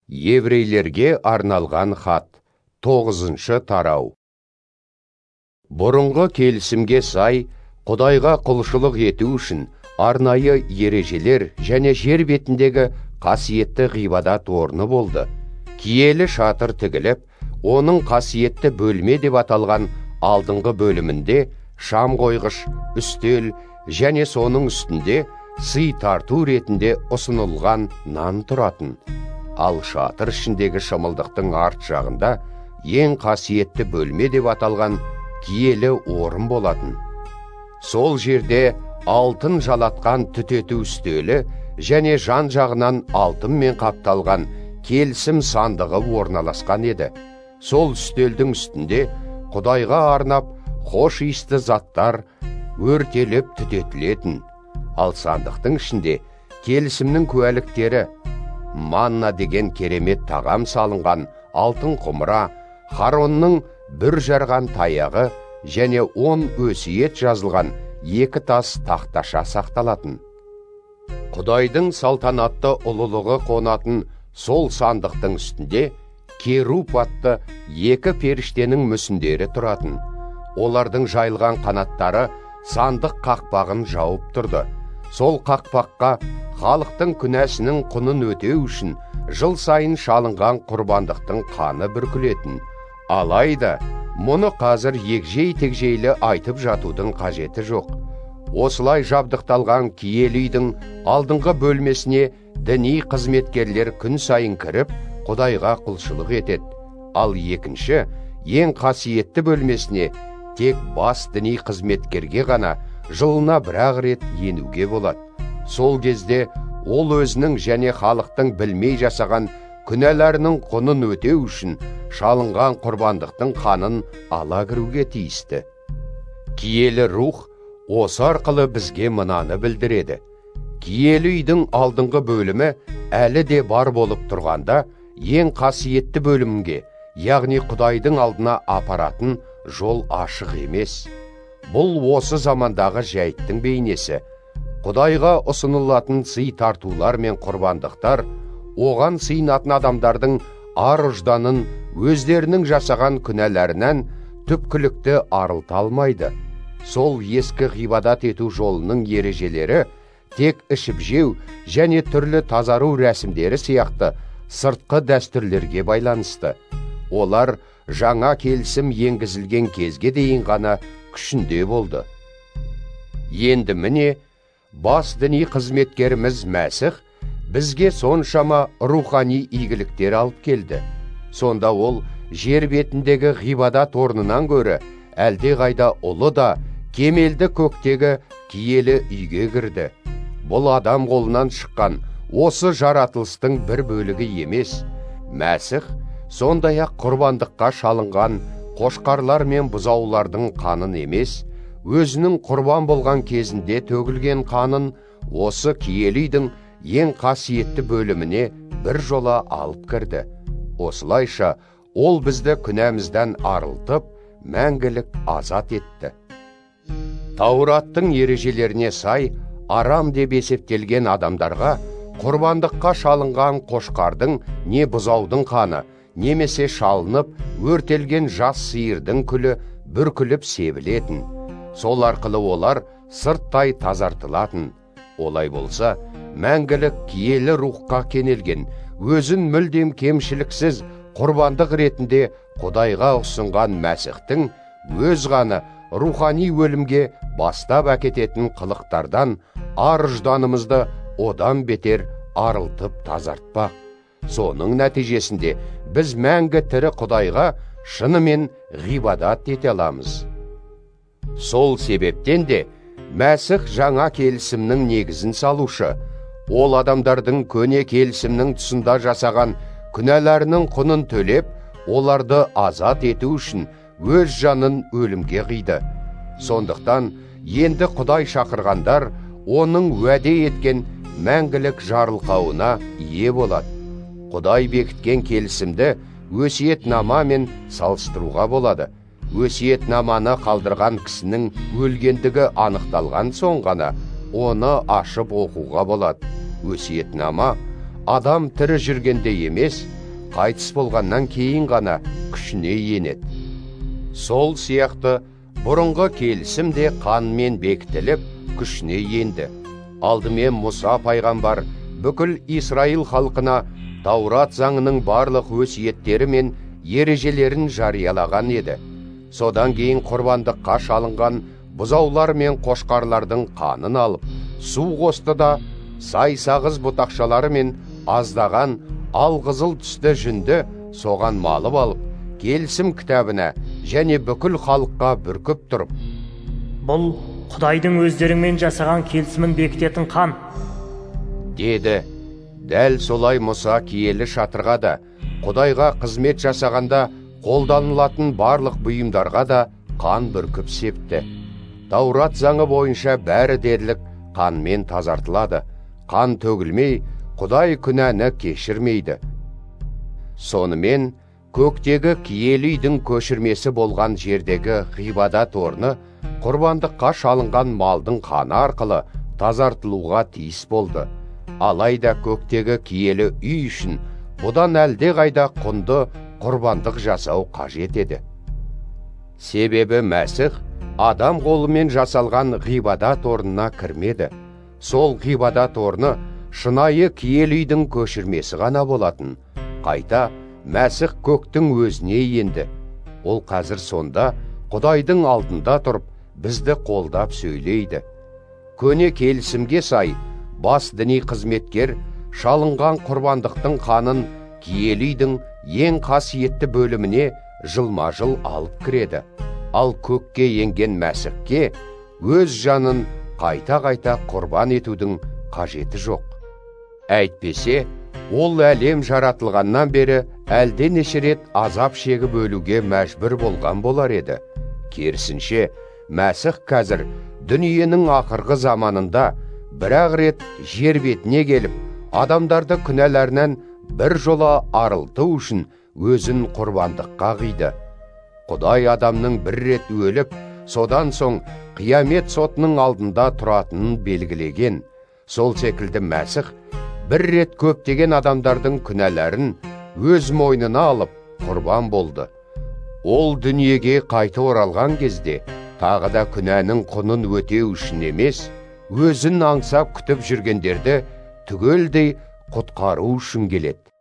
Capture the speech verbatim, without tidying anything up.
Еврейлерге арналған хат, тоғызыншы тарау. Бұрынғы келісімге сай, Құдайға құлшылық ету үшін арнайы ережелер және жер бетіндегі қасиетті ғибадат орны болды. Киелі шатыр тігіліп, оның қасиетті бөлме деп аталған алдыңғы бөлімінде шам қойғыш, үстел және соның үстінде сый тарту ретінде ұсынылған нан тұратын. Ал шатыр ішіндегі шымылдықтың арт жағында ең қасиетті бөлме деп аталған киелі орын болатын. Сол жерде алтын жалатқан түтету үстелі және жан жағынан алтынмен қапталған келісім сандығы орналасқан еді. Сол үстелдің үстінде Құдайға арнап хош иісті заттар өртеліп түтетілетін. Ал сандықтың ішінде келісімнің куәліктері, манна деген керемет тағам салынған алтын құмыра, Харонның бір жарған таяғы және он өсиет жазылған екі тас тақташа сақталатын. Құдайдың салтанатты ұлылығы қонатын сол сандықтың үстінде керуб атты екі періштенің мүсіндері тұратын. Олардың жайылған қанаттары сандық қақпағын жауып тұрды. Сол қақпаққа халықтың күнәсінің құнын өтеу үшін жыл сайын шалынған құрбандықтың қаны бүркілетін. Алайда, мұны қазір егжей-тегжейлі айтып жатудың қажеті жоқ. Осылай жабдықталған киелі үйдің алдыңғы бөлмесіне діни қызметкерлер күн сайын кіріп, Құдайға құлшылық етеді. Ал екінші, ең қасиетті бөлмесіне тек бас діни қызметкерге ғана жылына бір-ақ рет енуге болады. Сол кезде ол өзінің және халықтың білмей жасаған күнәларының құнын өтеу үшін шалынған құрбандықтың қанын ала кіруге тиісті. Киелі рух осы арқылы бізге мынаны білдіреді. Киелі үйдің алдыңғы бөлімі әлі де бар болып тұрғанда, ең қасиетті бөлімге, яғни Құдайдың алдына апаратын жол ашық емес. Бұл осы замандағы жәйттің бейнесі. Құдайға ұсынылатын сый тартулар мен құрбандықтар, оған сыйынатын адамдардың ар ұжданын өздерінің жасаған күнәләрінен түпкілікті арылта алмайды. Сол ескі ғибадат ету жолының ережелері тек ішіп жеу және түрлі тазару рәсімдері сияқты сыртқы дәстүрлерге байланысты. Олар жаңа келісім енгізілген кезге дейін ғана күшінде болды. Енді міне, бас діни қызметкеріміз Мәсіх бізге соншама рухани игіліктер алып келді. Сонда ол жер бетіндегі ғибадат орнынан гөрі әлде қайда ұлы да кемелді көктегі киелі үйге кірді. Бұл адам қолынан шыққан осы жаратылыстың бір бөлігі емес. Мәсіх сондай-ақ құрбандыққа шалынған қошқарлар мен бұзаулардың қанын емес, өзінің құрбан болған кезінде төгілген қанын осы киелі үйдің ең қасиетті бөліміне бір жола алып кірді. Осылайша ол бізді күнәмізден арылтып, мәңгілік азат етті. Таураттың ережелеріне сай, арам деп есептелген адамдарға құрбандыққа шалынған қошқардың не бұзаудың қаны, немесе шалынып, өртелген жас сиырдың күлі бүркіліп себілетін. Сол арқылы олар сырттай тазартылатын. Олай болса, мәңгілік киелі рухқа кенелген, өзін мүлдем кемшіліксіз құрбандық ретінде Құдайға ұсынған Мәсіхтің өз ғана рухани өлімге бастап әкететін қылықтардан ар ұжданымызды одан бетер арылтып тазартпақ. Соның нәтижесінде біз мәңгі тірі Құдайға шынымен ғибадат ете аламыз. Сол себептен де Мәсіх жаңа келісімнің негізін салушы. Ол адамдардың көне келісімнің тұсында жасаған күнәларының құнын төлеп, оларды азат ету үшін өз жанын өлімге қиды. Сондықтан енді Құдай шақырғандар оның уәде еткен мәңгілік жарылқауына ие болады. Құдай бекіткен келісімді өсиетнамамен салыстыруға болады. Өсиетнаманы қалдырған кісінің өлгендігі анықталған соң ғана оны ашып оқуға болады. Өсиетнама адам тірі жүргенде емес, қайтыс болғаннан кейін ғана күшіне енеді. Сол сияқты бұрынғы келісім де қанмен бекітіліп, күшіне енді. Алдымен Мұса пайғамбар бүкіл Исраил халқына Таурат заңының барлық өсиеттері мен ережелерін жариялаған еді. Содан кейін құрбандыққа шалынған бұзаулар мен қошқарлардың қанын алып, су қосты да сай-сағыз бұтақшалары мен аздаған алқызыл түсті жүнді соған малып алып, келісім кітабына және бүкіл халыққа бүркіп тұрып: бұл Құдайдың өздеріңмен жасаған келісімін бекітетін қан, деді. Дәл солай Мұса киелі шатырға да, Құдайға қызмет жасағанда қолданылатын барлық бұйымдарға да қан бүркіп септі. Таурат заңы бойынша бәрі дерлік қанмен тазартылады. Қан төгілмей, Құдай күнәні кешірмейді. Сонымен, көктегі киелі үйдің көшірмесі болған жердегі ғибадат орны құрбандыққа шалынған малдың қаны арқылы тазартылуға тиіс болды. Алайда көктегі киелі үй үшін бұдан әлде қайда құнды құрбандық жасау қажет еді. Себебі Мәсіх адам қолымен жасалған ғибадат орнына кірмеді. Сол ғибадат орны шынайы киелі үйдің көшірмесі ғана болатын. Қайта Мәсіх көктің өзіне енді. Ол қазір сонда Құдайдың алдында тұрып, бізді қолдап сөйлейді. Көне келісімге сай, бас діни қызметкер шалынған құрбандықтың қанын киелі үйдің ең қасиетті бөліміне жылма-жыл алып кіреді. Ал көкке енген Мәсіхке өз жанын қайта-қайта құрбан етудің қажеті жоқ. Әйтпесе, ол әлем жаратылғаннан бері әлде неше рет азап шегіп өлуге мәжбүр болған болар еді. Керісінше, Мәсіх қазір дүниенің ақырғы заманында бір-ақ рет жер бетіне келіп, адамдарды күнәларынан бір жола арылту үшін өзін құрбандыққа қиды. Құдай адамның бір рет өліп, содан соң қиямет сотының алдында тұратынын белгілеген. Сол секілді Мәсіх бір рет көптеген адамдардың күнәларын өз мойнына алып құрбан болды. Ол дүниеге қайта оралған кезде тағы да күнәнің құнын өтеу үшін емес, өзін аңсап күтіп жүргендерді түгелдей құтқару үшін келеді.